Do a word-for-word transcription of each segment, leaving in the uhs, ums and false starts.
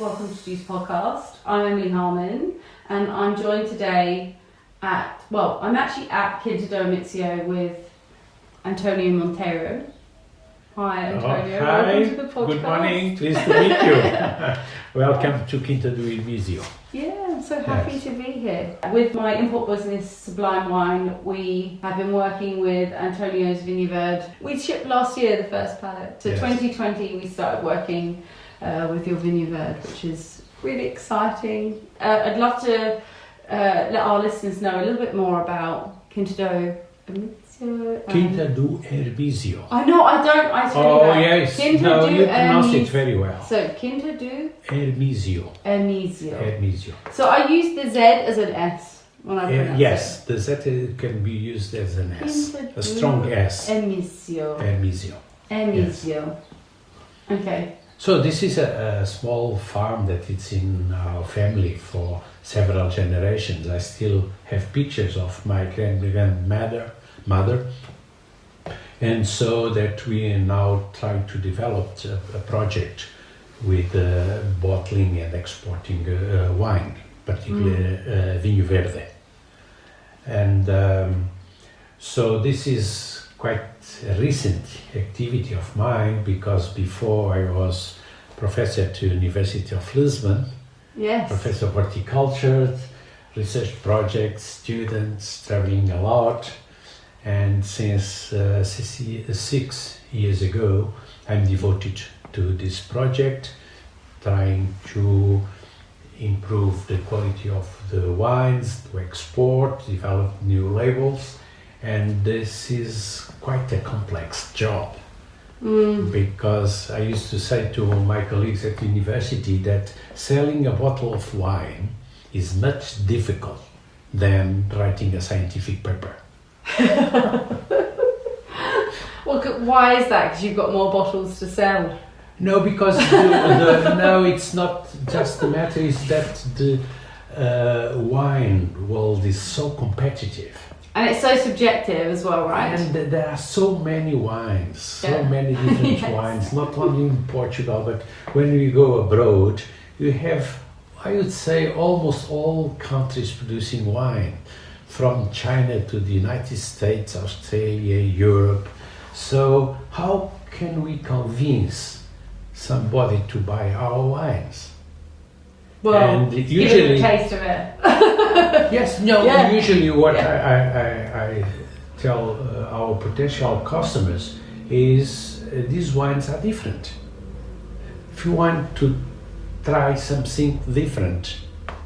Welcome to Juice Podcast. I'm Emily Harmon and I'm joined today at, well, I'm actually at Quinta do Mizio with Antonio Monteiro. Hi Antonio, oh, hi. Welcome to the podcast. Good morning, pleased to meet you. Welcome to Quinta do Mizio. Yeah, I'm so happy Yes. to be here. With my import business, Sublime Wine, we have been working with Antonio's Vineyard. We shipped last year the first pallet. So Yes. twenty twenty we started working uh, with your Vineyard, which is really exciting. Uh, I'd love to uh, let our listeners know a little bit more about Quinta do Mizio. um, Quinta do Herbizio. I know, I don't, I tell Oh you that. yes, Quinta no, do you pronounce it Hermes- very well. So, Quinta do Herbizio. Hermesio. Herbizio. So I use the Z as an S when I Uh, pronounce yes, the Z can be used as an S, Quinta a do strong S. Hermesio. Herbizio. Hermesio. Okay. So this is a, a small farm that it's in our family for several generations. I still have pictures of my grand grandmother, mother, and so that we are now trying to develop a, a project with uh, bottling and exporting uh, uh, wine, particularly uh, Vinho Verde. And um, so this is quite a recent activity of mine, because before I was professor to University of Lisbon, Yes. professor of horticulture, research projects, students, traveling a lot. And since uh, six six years ago, I'm devoted to this project, trying to improve the quality of the wines, to export, develop new labels. And this is quite a complex job. Mm. Because I used to say to my colleagues at university that selling a bottle of wine is much difficult than writing a scientific paper. Well, c- why is that? Because you've got more bottles to sell. No, because the, the, no, it's not just the matter. Is that the uh, wine world is so competitive. And it's so subjective as well, right? And there are so many wines, so Yeah. many different Yes. wines, not only in Portugal, but when we go abroad, you have, I would say, almost all countries producing wine, from China to the United States, Australia, Europe. So how can we convince somebody to buy our wines? Well, and give usually- it a taste of it. Yes, no, Yeah. usually what Yeah. I, I, I, I tell uh, our potential customers is uh, these wines are different. If you want to try something different,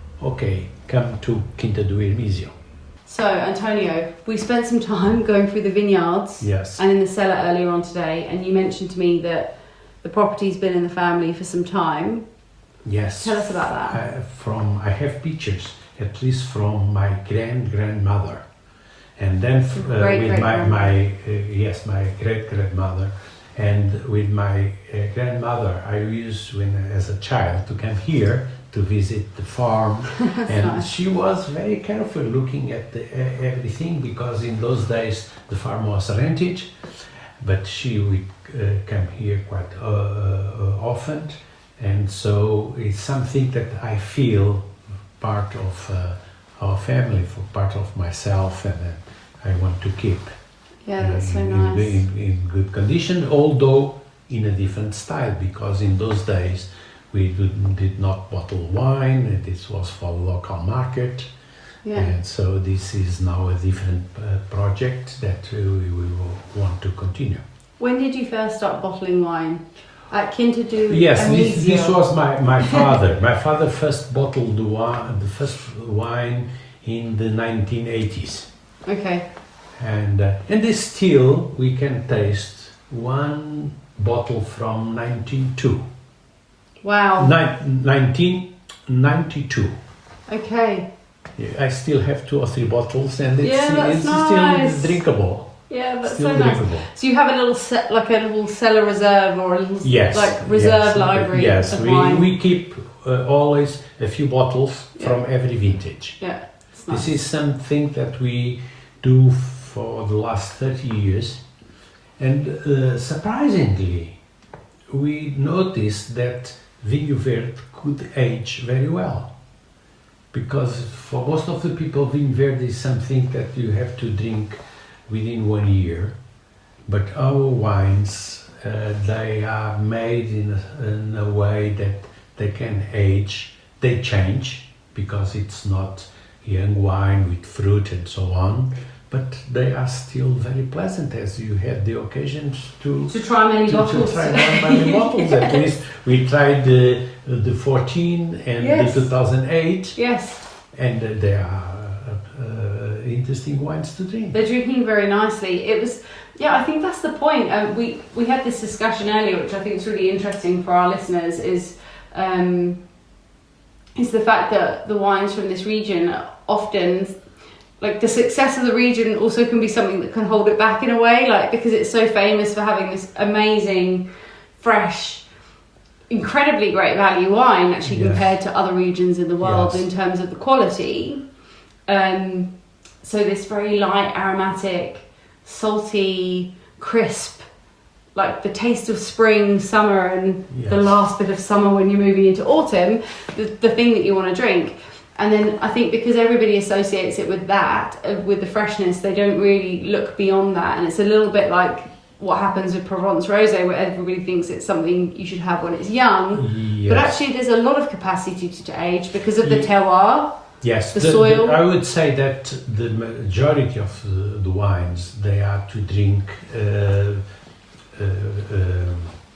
okay, come to Quinta do Hermesio. So, Antonio, we spent some time going through the vineyards Yes. and in the cellar earlier on today, and you mentioned to me that the property's been in the family for some time. Yes. Tell us about that. I, from I have pictures, at least from my grand grandmother, and then f- uh, Great with my great-grandmother. my uh, yes my great grandmother, and with my uh, grandmother I used when as a child to come here to visit the farm, and nice. she was very careful looking at the, uh, everything, because in those days the farm was rented, but she would uh, come here quite uh, uh, often. And so it's something that I feel part of uh, our family, for part of myself, and uh, I want to keep Yeah, that's so in, nice. in, in good condition, although in a different style, because in those days we did, did not bottle wine, and this was for the local market. Yeah. And so this is now a different uh, project that uh, we will want to continue. When did you first start bottling wine? At Quinta do Yes, this, Hermesio. this was my, my father. My father first bottled the wine, the first wine in the nineteen eighties, Okay. and uh, and this still we can taste one bottle from nineteen oh two. Wow. Nin- nineteen ninety-two. Okay. I still have two or three bottles, and it's, Yeah, that's it's nice. still drinkable. Yeah, that's Still so nice. drinkable. So you have a little set, like a little cellar reserve, or a little Yes, like reserve yes, library Yes, of we, wine. we keep uh, always a few bottles Yeah. from every vintage. Yeah, it's nice. This is something that we do for the last thirty years, and uh, surprisingly, we noticed that Vinho Verde could age very well. Because for most of the people, Vinho Verde is something that you have to drink within one year. But our wines, uh, they are made in a, in a way that they can age. They change because it's not young wine with fruit and so on. But they are still very pleasant, as you had the occasion to To try many to, bottles. to try many bottles. At least we tried the the fourteen and Yes. the two thousand eight, Yes, and uh, they are uh, uh, interesting wines to drink. they're drinking very nicely. It was, yeah, I think that's the point. Um, we we had this discussion earlier, which I think is really interesting for our listeners. Is um, is the fact that the wines from this region are often, like, the success of the region also can be something that can hold it back in a way, like, because it's so famous for having this amazing, fresh, incredibly great value wine actually Yes. compared to other regions in the world Yes. in terms of the quality. Um, so this very light, aromatic, salty, crisp, like the taste of spring, summer, and Yes. the last bit of summer when you're moving into autumn, the, the thing that you want to drink. And then I think because everybody associates it with that, uh, with the freshness, they don't really look beyond that. And it's a little bit like what happens with Provence Rosé, where everybody thinks it's something you should have when it's young. Yes. But actually there's a lot of capacity to, to age because of the Ye- terroir. Yes, the soil. I would say that the majority of the, the wines, they are to drink uh, uh, uh,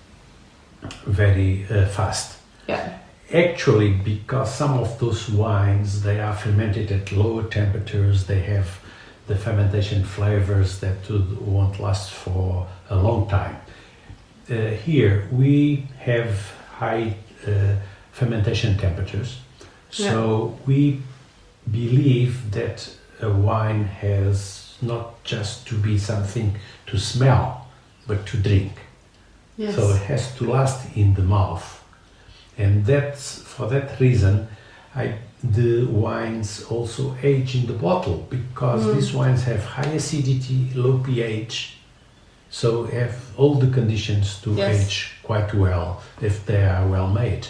very uh, fast. Yeah. Actually, because some of those wines, they are fermented at lower temperatures, they have the fermentation flavors that would- won't last for a long time. Uh, here we have high uh, fermentation temperatures, so we believe that a wine has not just to be something to smell, but to drink. Yes. So it has to last in the mouth. And that's for that reason I, the wines also age in the bottle, because Mm. these wines have high acidity, low pH, so have all the conditions to Yes. age quite well if they are well made.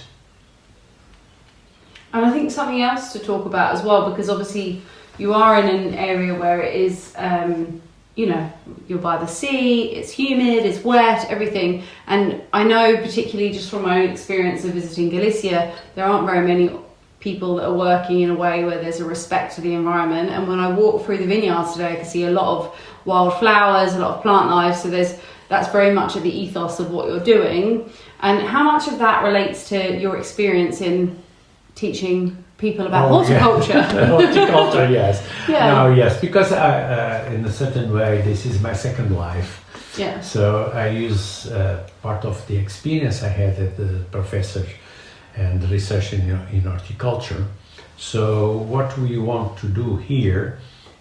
And I think something else to talk about as well, because obviously you are in an area where it is, um, you know, you're by the sea, it's humid, it's wet, everything. And I know, particularly just from my own experience of visiting Galicia, there aren't very many people that are working in a way where there's a respect to the environment. And when I walk through the vineyards today, I can see a lot of wildflowers, a lot of plant life. So there's that's very much at the ethos of what you're doing. And how much of that relates to your experience in teaching people about Oh, yeah. horticulture? Horticulture, yes. Yeah. No, yes, because I, uh, in a certain way, this is my second life. Yeah. So I use uh, part of the experience I had as a professor and research in, in horticulture. So what we want to do here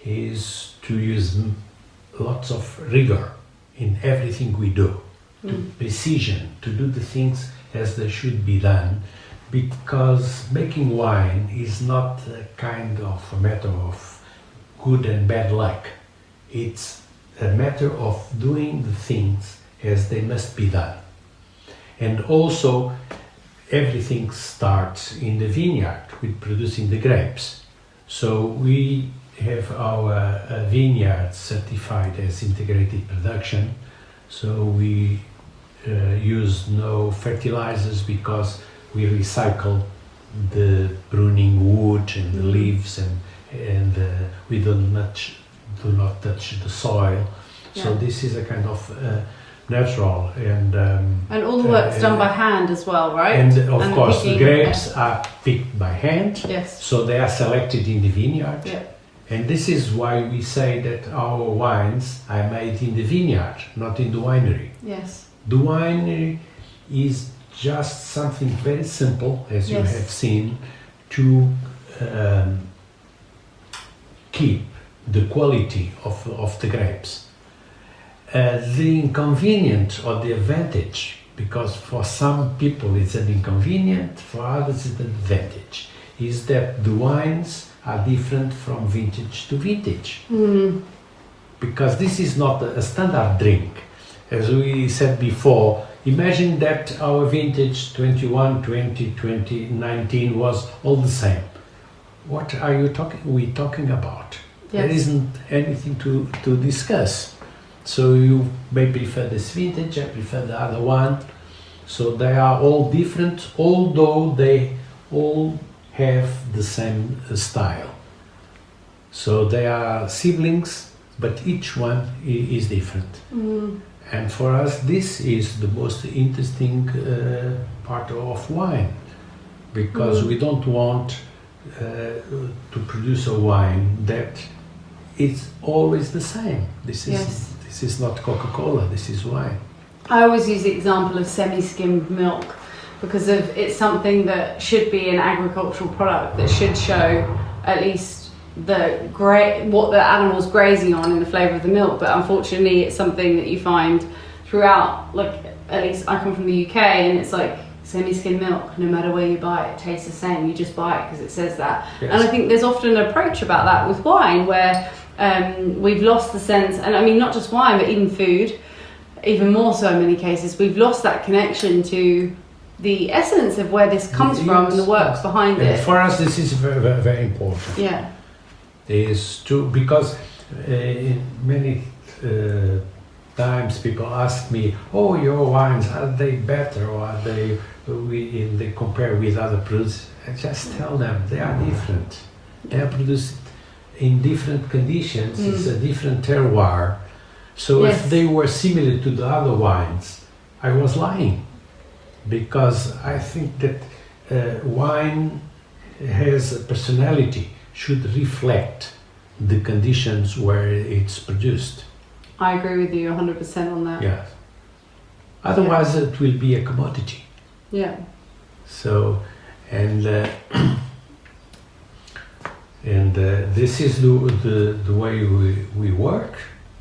is to use m- lots of rigor in everything we do, to Mm. precision, to do the things as they should be done, because making wine is not a kind of a matter of good and bad luck. It's a matter of doing the things as they must be done. And also, everything starts in the vineyard with producing the grapes. So we have our uh, vineyard certified as integrated production. So we uh, use no fertilizers, because we recycle the pruning wood and the leaves, and and uh, we do not do not touch the soil. So Yeah. this is a kind of uh, natural and um, And all the work's uh, done by hand as well, right? and of And course the picking- grapes are picked by hand, Yes. so they are selected in the vineyard. Yeah. And this is why we say that our wines are made in the vineyard, not in the winery. Yes. The winery is just something very simple, as you Yes. have seen, to um, keep the quality of, of the grapes. Uh, the inconvenient or the advantage, because for some people it's an inconvenient, for others it's an advantage, is that the wines are different from vintage to vintage. Mm. Because this is not a standard drink. as we said before, imagine that our vintage twenty-one, twenty, twenty, nineteen was all the same. What are you talking? We talking about? Yes. There isn't anything to, to discuss. So you may prefer this vintage, I prefer the other one. So they are all different, although they all have the same uh, style. So they are siblings, but each one i- is different. Mm. And for us, this is the most interesting uh, part of wine, because Mm. we don't want uh, to produce a wine that is always the same. This is Yes. this is not Coca-Cola. This is wine. I always use the example of semi-skimmed milk because of it's something that should be an agricultural product that should show at least the gra- what the animal's grazing on in the flavour of the milk. But unfortunately, it's something that you find throughout. Like at least I come from the U K, and it's like semi-skimmed milk. No matter where you buy it, it tastes the same. You just buy it because it says that. Yes. And I think there's often an approach about that with wine where um, we've lost the sense, and I mean not just wine, but even food. Even more so in many cases, we've lost that connection to the essence of where this comes from and the works behind And it. for us, this is very, very, very important. Yeah, Is to because uh, in many uh, times people ask me, "Oh, your wines, are they better or are they we they compare with other products?" I just tell them they are different. They are produced in different conditions. Mm. It's a different terroir. So Yes. if they were similar to the other wines, I was lying, because I think that uh, wine has a personality, should reflect the conditions where it's produced. I agree with you one hundred percent on that. Yeah. Otherwise, it will be a commodity. Yeah. So, and uh, and uh, this is the, the the way we we work.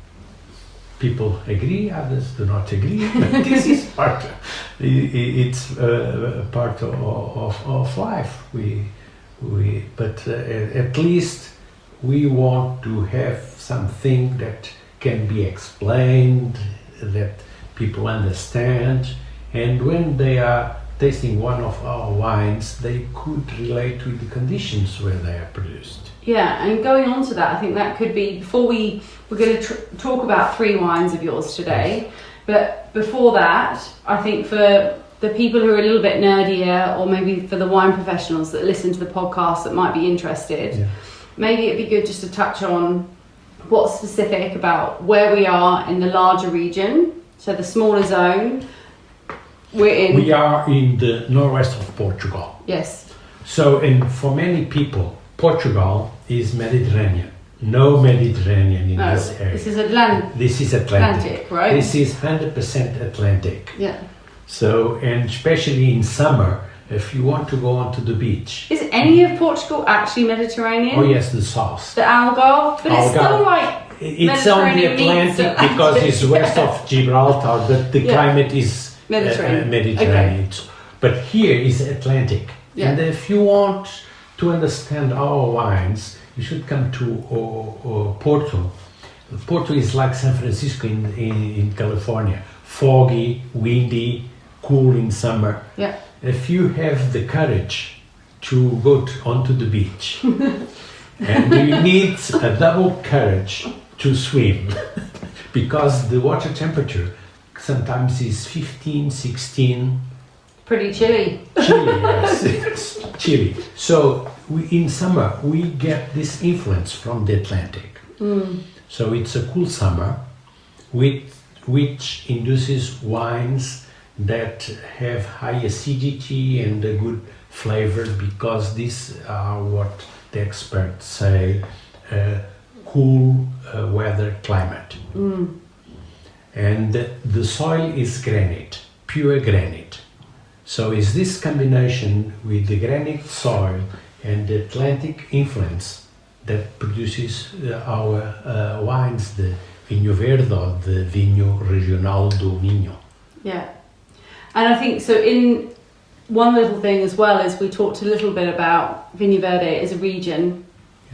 People agree, others do not agree. But this is part. i- i- It's uh, a part of, of of life. We we but uh, at least we want to have something that can be explained, that people understand, and when they are tasting one of our wines, they could relate with the conditions where they are produced. Yeah, and going on to that, I think that could be, before we, we're going to tr- talk about three wines of yours today, but before that, I think for the people who are a little bit nerdier, or maybe for the wine professionals that listen to the podcast that might be interested, Yeah. maybe it'd be good just to touch on what's specific about where we are in the larger region, so the smaller zone, we're in... We are in the northwest of Portugal. Yes. So, and for many people, Portugal is Mediterranean. No Mediterranean in No, this area. this is Atlant- This is Atlantic. Atlantic, right? This is one hundred percent Atlantic. Yeah. So, and especially in summer, if you want to go onto the beach. Is any of Portugal actually Mediterranean? Oh yes, the south. The Algarve? But it's Algarve. still like... It's on the Mediterranean meets Atlantic because it's west of Gibraltar, but the Yeah. climate is Mediterranean. Uh, Mediterranean. But here is Atlantic. Yeah. And if you want to understand our wines, you should come to uh, uh, Porto. Porto is like San Francisco in, in, in California. Foggy, windy, cool in summer. Yeah. If you have the courage to go to, onto the beach, and you need a double courage to swim, because the water temperature sometimes is fifteen, sixteen, Pretty chilly. chilly, yes, it's chilly. So we, in summer we get this influence from the Atlantic. Mm. So it's a cool summer, with, which induces wines that have high acidity and a good flavor, because these are what the experts say, uh, cool uh, weather climate. Mm. And the soil is granite, pure granite. So it's this combination with the granite soil and the Atlantic influence that produces uh, our uh, wines, the Vinho Verde or the Vinho Regional do Minho. Yeah. And I think, so in one little thing as well is we talked a little bit about Vinho Verde as a region.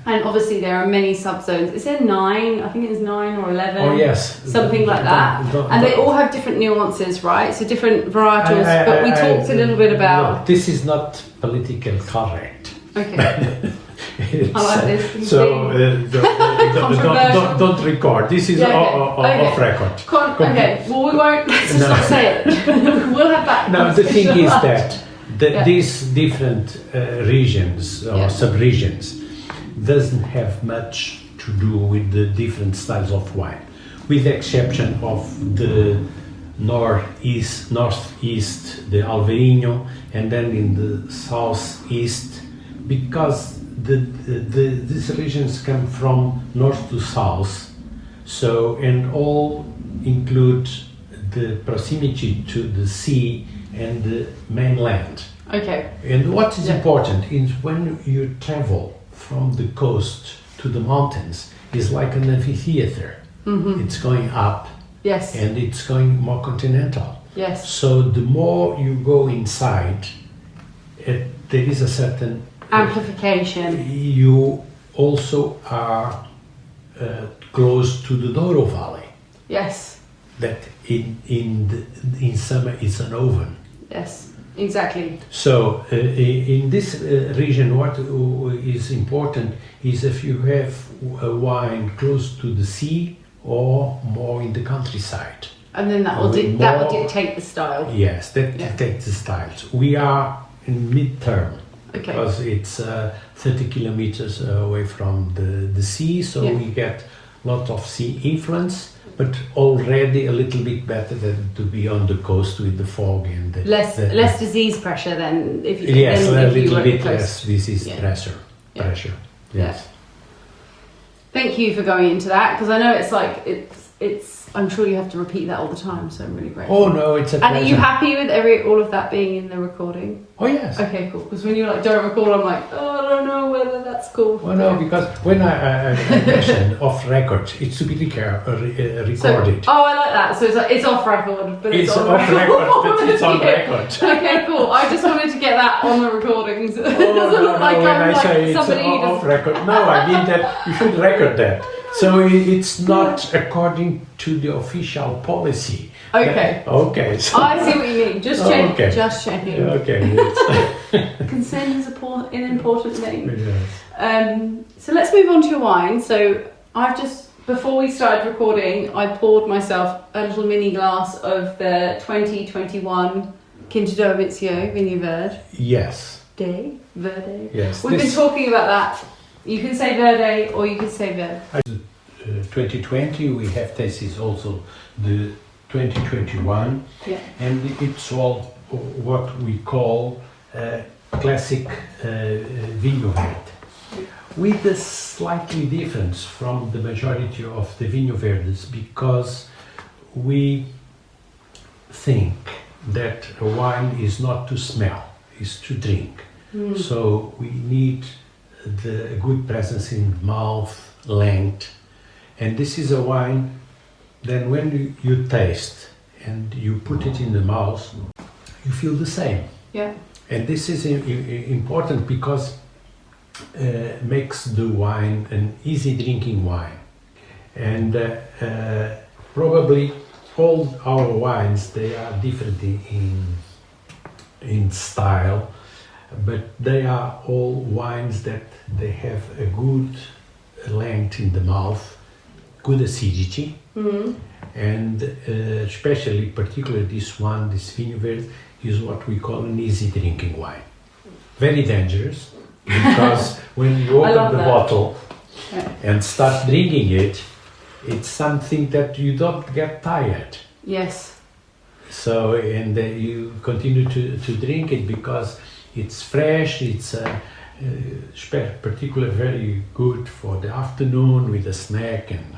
And obviously there are many subzones. Is there nine? I think it's nine or eleven. Oh yes, Something like that. Don't- don't- And they don't- all have different nuances, right? So different varietals. I- I- but we I- talked a little bit about. Look, this is not political correct. Okay. It's, I like this. So uh, don't, don't, don't, don't, don't record. This is Yeah, okay. o- o- Okay. off record. Con- okay. Well, we won't. Let's just No. not say it. We'll have that. No, the thing is that the, Yeah. these different uh, regions or Yeah. sub-regions doesn't have much to do with the different styles of wine, with the exception of the northeast, northeast, the Alvarinho, and then in the southeast, because the, the, the these regions come from north to south, so and all include the proximity to the sea and the mainland. Okay. And what is Yeah. important is when you travel from the coast to the mountains, it's like an amphitheater. Mm-hmm. It's going up Yes. and it's going more continental. Yes. So the more you go inside, it, there is a certain Amplification. you also are uh, close to the Douro Valley. Yes. That in in the, in summer is an oven. Yes. Exactly. So uh, i- in this uh, region, what uh, is important is if you have a wine close to the sea or more in the countryside. And then that will With di- that will more- dictate the style. Yes, that Yeah. dictates the styles. We are in mid-term Okay. because it's uh, thirty kilometers away from the, the sea, so Yeah. we get a lot of sea influence, but already a little bit better than to be on the coast with the fog and the, Less the, less disease pressure than if you yes, than a if you little were bit close. less disease Yeah. pressure. Yeah. Pressure. Yeah. Yes. Thank you for going into that because I know it's like it's it's. I'm sure you have to repeat that all the time, so I'm really grateful. Oh no, it's a And pleasure. are you happy with every all of that being in the recording? Oh yes. Okay, cool. Because when you're like don't record, I'm like oh I don't know whether that's cool. Well, no, because when I, I, I mentioned off record, it's to be reca- uh, re- uh, So, recorded. oh, I like that. So it's like it's off record, but it's, It's on off record, but it's on Yeah. record. Okay, cool. I just wanted to get that on the recordings. It Oh, doesn't no, look no, like when I'm I like say it's somebody who off just. record, no, I mean that you should record that. So i- it's not according to the official policy. Okay. That- okay. So, I see what you mean. Just Oh, check. okay. Just checking. okay. Yes. Consent is a por- an important thing. Yes. Um, so let's move on to your wine. So I've just, before we started recording, I poured myself a little mini glass of the twenty twenty-one Quinta do Vizio Vinho Verde. Yes. Day? Verde? Yes. We've This- been talking about that. You can say Verde or you can say Verde. Uh, twenty twenty, we have tasted also the twenty twenty-one, Yeah. and it's all what we call uh, classic uh, Vinho Verde, with a slightly difference from the majority of the Vinho Verdes, because we think that a wine is not to smell, is to drink. Mm. So we need the good presence in mouth, length, and this is a wine. Then when you, you taste and you put it in the mouth, you feel the same. Yeah. And this is i- i- important because uh, makes the wine an easy drinking wine. And uh, uh, probably all our wines, they are different in in style, but they are all wines that they have a good length in the mouth, good acidity, Mm. and uh, especially, particularly this one, this Vinho Verde, is what we call an easy drinking wine. Very dangerous, because when you I open love the that. bottle Yeah. and start drinking it, it's something that you don't get tired. Yes. So, and uh, you continue to, to drink it because it's fresh, it's uh, uh, spe- particularly very good for the afternoon with a snack. And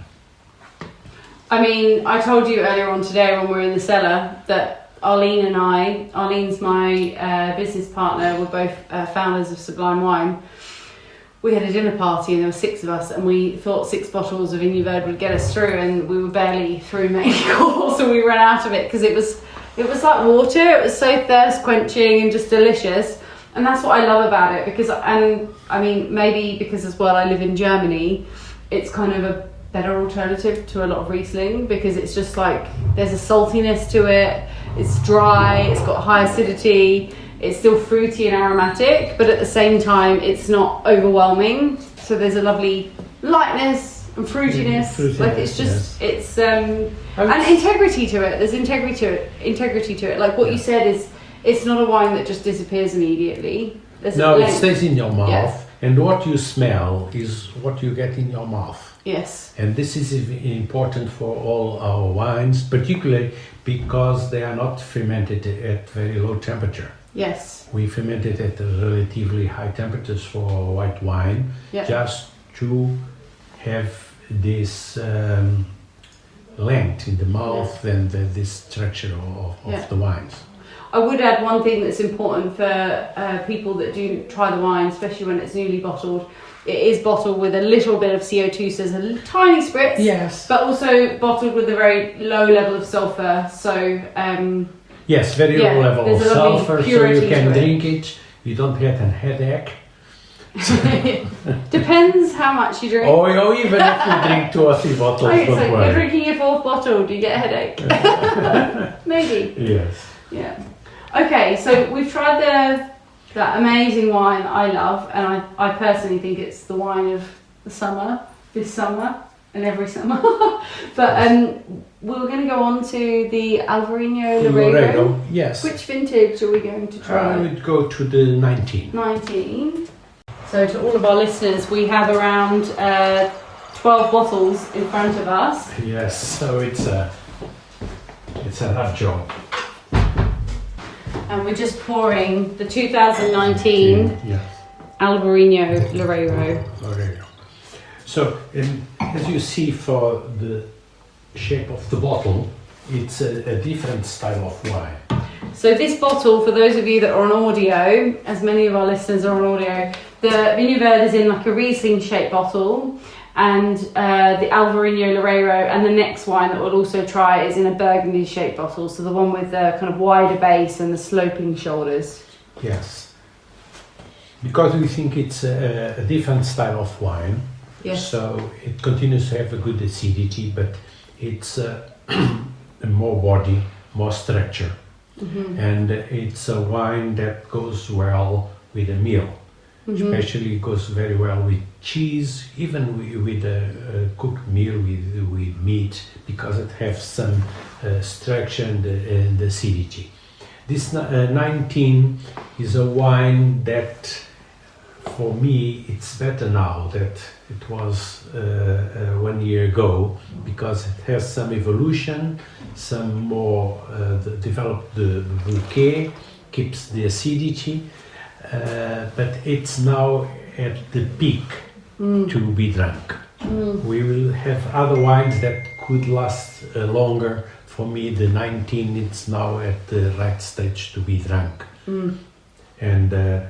I mean, I told you earlier on today when we were in the cellar that Arlene and I, Arlene's my uh, business partner, we're both uh, founders of Sublime Wine. We had a dinner party and there were six of us and we thought six bottles of Vinho Verde would get us through, and we were barely through main course, so we ran out of it because it was it was like water. It was so thirst quenching and just delicious. and that's what I love about it, because, and I mean, maybe because as well I live in Germany, it's kind of a better alternative to a lot of Riesling, because it's just like, there's a saltiness to it, it's dry, it's got high acidity, it's still fruity and aromatic, but at the same time it's not overwhelming, so there's a lovely lightness and fruitiness, Fruitiness, like it's just, it's, um, I would- and integrity to it, there's integrity to it, integrity to it, like what you said is, it's not a wine that just disappears immediately. There's a No, it length. stays in your mouth, Yes. and what you smell is what you get in your mouth. Yes. And this is i- important for all our wines, particularly because they are not fermented at very low temperature. Yes. We ferment it at relatively high temperatures for white wine, Yeah. just to have this um, length in the mouth and the, this structure of, of Yeah. the wines. I would add one thing that's important for uh, people that do try the wine, especially when it's newly bottled. It is bottled with a little bit of C O two, so there's a little tiny spritz. Yes. But also bottled with a very low level of sulfur. So um, Yes, very Yeah, low level of there's a lovely sulfur, so purity you can to it. drink it. You don't get a headache. depends how much you drink. Or, or even if you drink two or three bottles, Okay, so don't you're worry. drinking your fourth bottle. Do you get a headache? Maybe. Yes. Yeah. Okay, so we've tried the that amazing wine I love, and I, I personally think it's the wine of the summer, this summer, and every summer. But um, we're going to go on to the Alvarinho Laredo. Laredo, yes. Which vintage are we going to I try? would go to the nineteen. nineteen. So to all of our listeners, we have around uh, twelve bottles in front of us. Yes, so it's a it's a hard job. And we're just pouring the two thousand nineteen Yes, Alvarinho Laredo. Laredo. So, um, as you see, for the shape of the bottle, it's a, a different style of wine. So this bottle, for those of you that are on audio, as many of our listeners are on audio, the Vinho Verde is in like a Riesling shaped bottle, and uh, the Alvarinho Laredo and the next wine that we'll also try is in a Burgundy shaped bottle, so the one with the kind of wider base and the sloping shoulders. Yes, because we think it's a, a different style of wine. Yes. So it continues to have a good acidity, but it's uh, more body, more structure. Mm-hmm. And it's a wine that goes well with a meal. Mm-hmm. Especially goes very well with cheese, even with, with a, a cooked meal with, with meat, because it has some uh, structure and, uh, and acidity. This uh, nineteen is a wine that, for me, it's better now that it was uh, uh, one year ago, because it has some evolution, some more uh, the, developed the bouquet, keeps the acidity. Uh, but it's now at the peak Mm. to be drunk. Mm. We will have other wines that could last uh, longer. For me, the nineteen, it's now at the right stage to be drunk. Mm. And uh,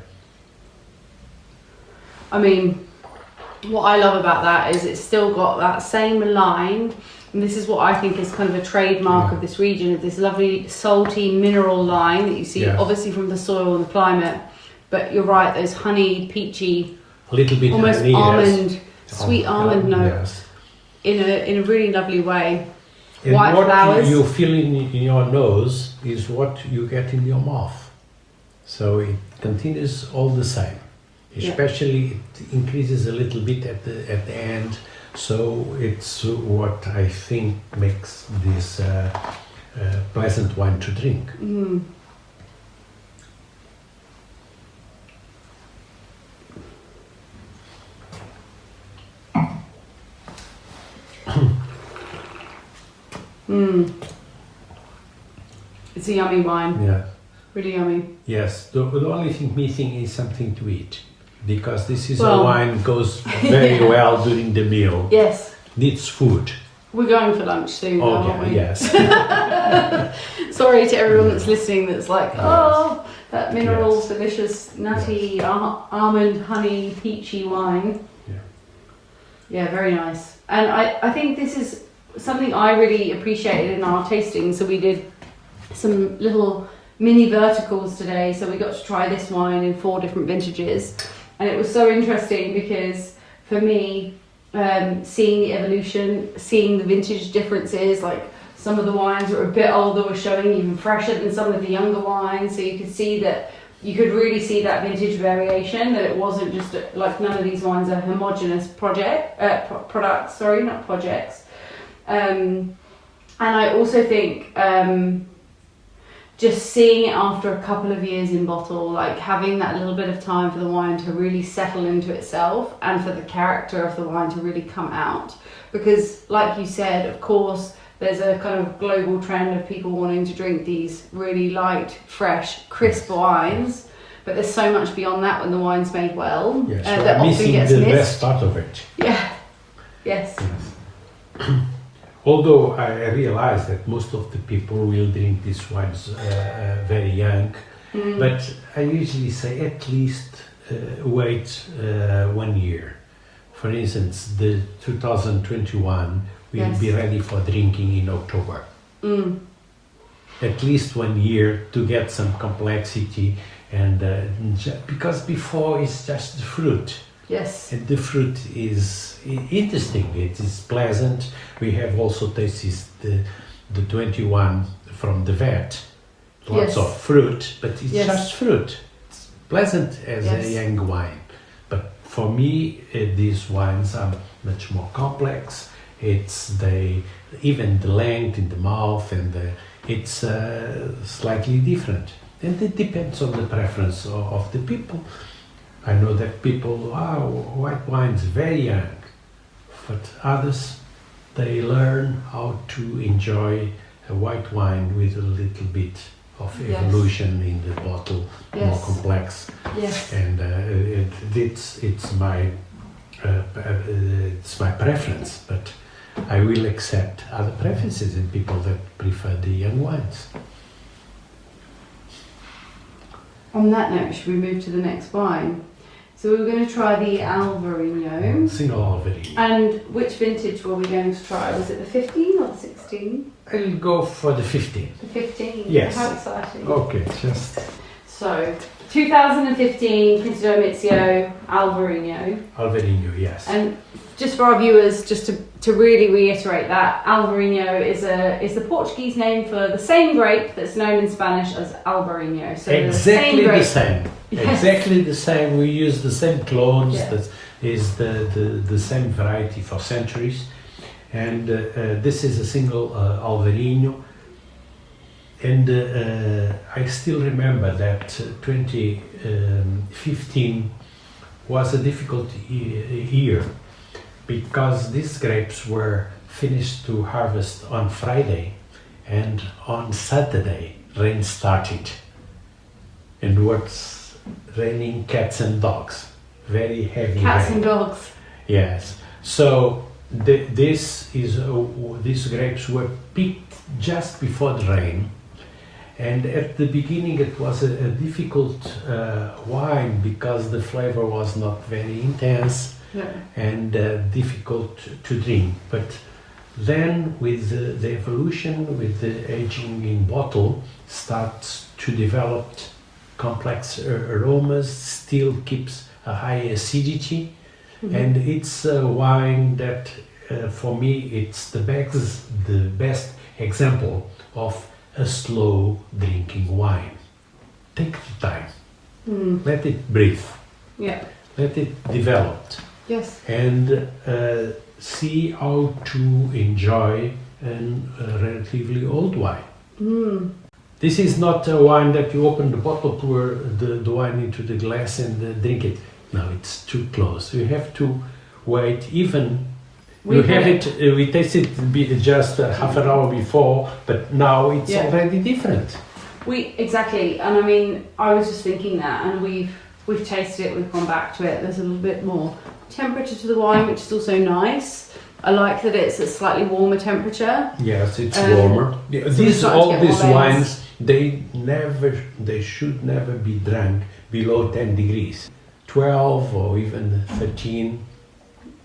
I mean, what I love about that is it's still got that same line, and this is what I think is kind of a trademark Yeah. of this region, of this lovely salty mineral line that you see Yes. obviously from the soil and the climate. But you're right, those honey, peachy, a little bit almost honey, yes. almond, sweet Oh, almond yeah, note yes. in a in a really lovely way. And White what flowers. you feel in, in your nose is what you get in your mouth. So it continues all the same. Yeah. Especially it increases a little bit at the at the end. So it's what I think makes this uh, uh, pleasant wine to drink. Mm. Mm. It's a yummy wine, Yeah. really yummy. Yes. The, the only thing missing is something to eat, because this is Well- a wine goes very well during the meal. Yes, Needs food. we're going for lunch soon, though, aren't Okay. we? Yes. Sorry to everyone that's listening that's like, oh, that mineral, Yes. delicious, nutty, ar- almond, honey, peachy wine. Yeah. Yeah, very nice. And I, I think this is something I really appreciated in our tasting. So we did some little mini verticals today, so we got to try this wine in four different vintages, and it was so interesting because for me, um, seeing the evolution, seeing the vintage differences, like some of the wines that were a bit older were showing even fresher than some of the younger wines, so you could see that, you could really see that vintage variation, that it wasn't just a, like none of these wines are homogenous project uh, pro- products, sorry, not projects. Um, and I also think um, just seeing it after a couple of years in bottle, like having that little bit of time for the wine to really settle into itself and for the character of the wine to really come out. Because like you said, of course, there's a kind of global trend of people wanting to drink these really light, fresh, crisp wines, but there's so much beyond that when the wine's made well. Yes, uh, so that I'm often missing gets the missed. best part of it. Yeah. Yes. Yes. Although I realize that most of the people will drink these wines uh, uh, very young, Mm. but I usually say at least uh, wait uh, one year. For instance, the two thousand twenty-one will Yes. be ready for drinking in October. Mm. At least one year to get some complexity, and uh, ju- because before it's just the fruit. Yes. And the fruit is i- interesting, it is pleasant. We have also tasted the, the twenty-one from the vat. Lots Yes. of fruit, but it's Yes. just fruit. It's pleasant as Yes. a young wine. But for me, uh, these wines are much more complex. It's the, even the length in the mouth, and the, it's uh, slightly different. And it depends on the preference of, of the people. I know that people, wow, white wine's very young, but others, they learn how to enjoy a white wine with a little bit of Yes. evolution in the bottle, more Yes. complex. Yes. And uh, it, it's it's my uh, uh, it's my preference, but I will accept other preferences in people that prefer the young wines. On that note, should we move to the next wine? So we're going to try the Alvarinho. Single Alvarinho. And which vintage were we going to try? Was it the fifteen or the sixteen? I'll go for the fifteen. The fifteen. Yes. How exciting. Okay, just So, two thousand fifteen Quinto Mizio Alvarinho. Alvarinho, yes. And just for our viewers, just to, to really reiterate that, Alvarinho is a is the Portuguese name for the same grape that's known in Spanish as Alvarinho. So they're Exactly the the same. same. grape. Yes. Exactly the same. We use the same clones. Yeah. That is the, the, the same variety for centuries. And uh, uh, this is a single uh, Alvarinho. And uh, uh, I still remember that uh, twenty fifteen was a difficult e- year because these grapes were finished to harvest on Friday, and on Saturday rain started. And what's raining cats and dogs, very heavy Cats rain. and dogs. Yes. So the, this is uh, these grapes were picked just before the rain, and at the beginning it was a, a difficult uh, wine because the flavor was not very intense Yeah. and uh, difficult to drink. But then with the, the evolution, with the aging in bottle, starts to develop complex uh, aromas, still keeps a high acidity. Mhm. And it's a wine that, uh, for me, it's the best, the best example of a slow drinking wine. Take the time, Mm. let it breathe, Yeah. let it develop, Yes. and uh, see how to enjoy an, a relatively old wine. Mm. This is not a wine that you open the bottle, pour the, the wine into the glass and uh, drink it. No, it's too close. You have to wait. Even We you have had- it. Uh, we tasted it be- just uh, half an hour before, but now it's Yeah. already different. We exactly, and I mean, I was just thinking that, and we've we've tasted it, we've gone back to it. There's a little bit more temperature to the wine, which is also nice. I like that it's a slightly warmer temperature. Yes, it's Um, warmer. Yeah, so we're these starting to all get these more layers. wines, they never, they should never be drunk below ten degrees, twelve or even thirteen.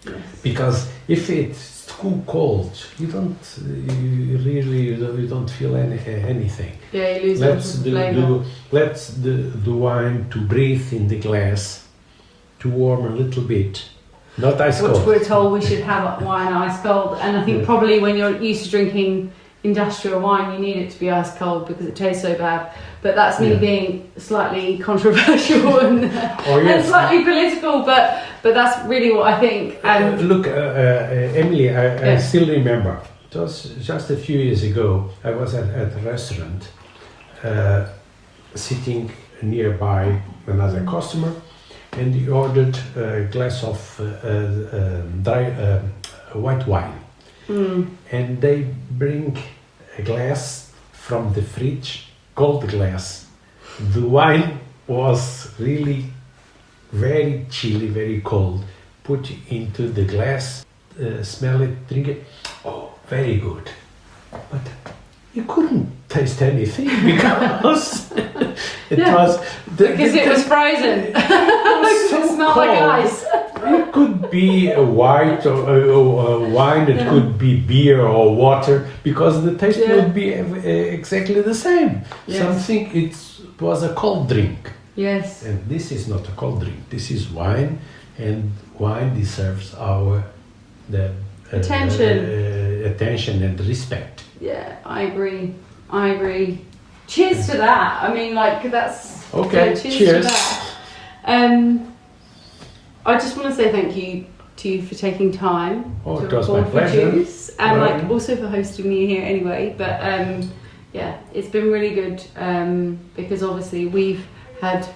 Yes. Because if it's too cold, you don't you really you don't, you don't feel any, anything. Yeah, you lose Let's the do, flavour. do let's the, the wine to breathe in the glass, to warm a little bit, not ice Which cold. we're told we should have wine ice cold, and I think Yeah. probably when you're used to drinking industrial wine, you need it to be ice cold because it tastes so bad. But that's me Yeah. being slightly controversial and, Oh, and yes. slightly political, but but that's really what I think. Uh, And look, uh, uh, Emily, I, I Yeah. still remember. It was just a few years ago. I was at, at a restaurant, uh, sitting nearby another customer, and he ordered a glass of uh, uh, um, dry uh, white wine. mm, And they bring a glass from the fridge, cold glass. The wine was really very chilly, very cold. Put into the glass, uh, smell it, drink it. Oh, very good. But you couldn't taste anything because it Yeah, was the, because the- it was frozen. it was so It smelled like cold. ice. It could be a white or, or, or wine, it Yeah. could be beer or water, because the taste Yeah. would be uh, exactly the same. Yes. Something, it was a cold drink. Yes. And this is not a cold drink, this is wine, and wine deserves our the, uh, Attention. uh, attention and respect. Yeah, I agree. I agree. Cheers to that. I mean, like that's Okay, yeah, cheers, cheers. to that. Um, I just want to say thank you to you for taking time Oh, to it was my record for pleasure. Juice, and Right. like also for hosting me here anyway. But um, yeah, it's been really good um, because obviously we've had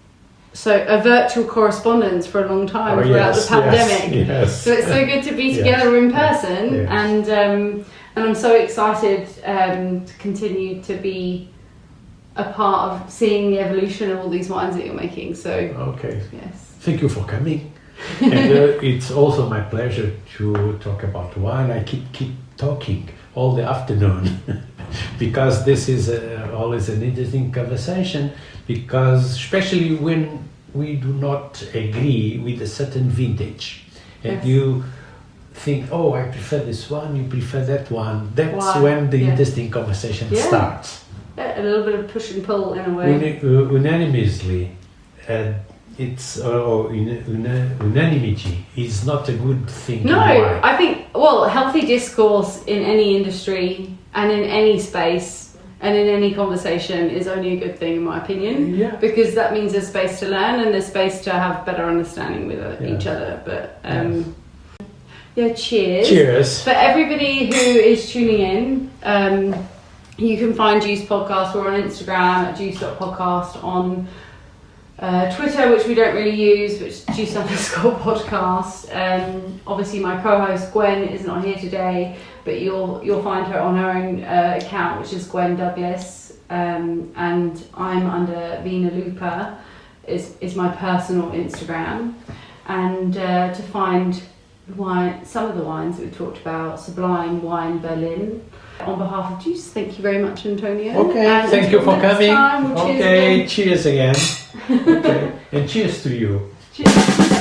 so a virtual correspondence for a long time Oh, throughout yes, the pandemic. Yes, yes. So it's so good to be Yes. together in person, Yes. and um, and I'm so excited um, to continue to be a part of seeing the evolution of all these wines that you're making. So Okay. yes, Thank you for coming. And uh, it's also my pleasure to talk about wine. I keep keep talking all the afternoon because this is uh, always an interesting conversation, because especially when we do not agree with a certain vintage and Yes. you think, oh, I prefer this one, you prefer that one, that's Why? when the Yeah. interesting conversation Yeah. starts. yeah, a little bit of push and pull in a way. Uni- uh, unanimously, uh, it's uh, or un- una- unanimity is not a good thing. No, in wine. I think well, healthy discourse in any industry and in any space and in any conversation is only a good thing, in my opinion. Yeah. Because that means there's space to learn and there's space to have better understanding with uh, Yeah. each other. But um, yeah, cheers. Cheers. For everybody who is tuning in, um, you can find Juice Podcast. We're on Instagram at juice dot podcast, on uh, Twitter, which we don't really use, which is juice underscore podcast. Um, obviously, my co-host Gwen is not here today, but you'll you'll find her on her own uh, account, which is Gwen Douglas. Um, and I'm under Vina Lupa, is is my personal Instagram. And uh, to find wine, some of the wines that we talked about, Sublime Wine Berlin. On behalf of Juice, thank you very much, Antonio. Okay, And thank you until for next coming. time, we'll cheers Okay, again. cheers again. Okay, and cheers to you. Cheers.